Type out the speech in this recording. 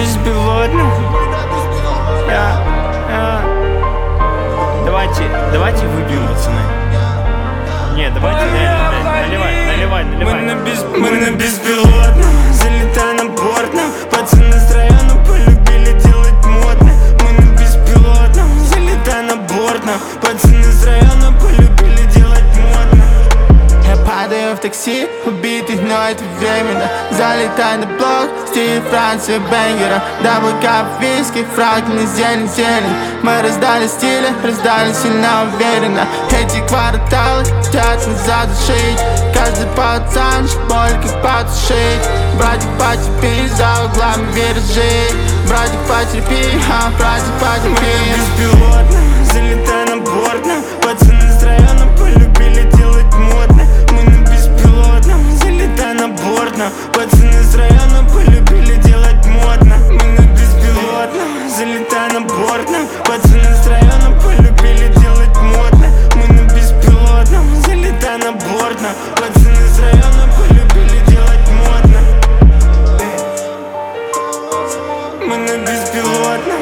беспилотном. Давайте выпьем, пацаны. Нет, давайте наливай. Мы на беспилотном, залетай на бортном. Пацаны с района полюбили делать модно. Мы на беспилотном, залетай на бортном. Пацаны с района полюбили делать модно. Я падаю в такси, убитый, но это временно. Залетай на блок, стиль Франции бэнгера. Даблкап, виски, фраг, не зелень. Мы раздали стили, раздали сильно уверенно. Эти кварталы хотят нас задушить. Каждый пацанчик боль как потушить. Братик, потерпи, за углами виражи. Братик, потерпи, братик, потерпи. Мы на беспилотном, залетай на бортном. Пацаны с района полюбили делать модно. Мы на беспилотном, залетай на бортном. Пацаны с района полюбили делать модно. Мы на беспилотном, залетай на бортном. Пацаны с района полюбили делать модно. Мы на беспилотном, залетай на бортном. Пацаны с района полюбили делать модно. Мы на беспилотном.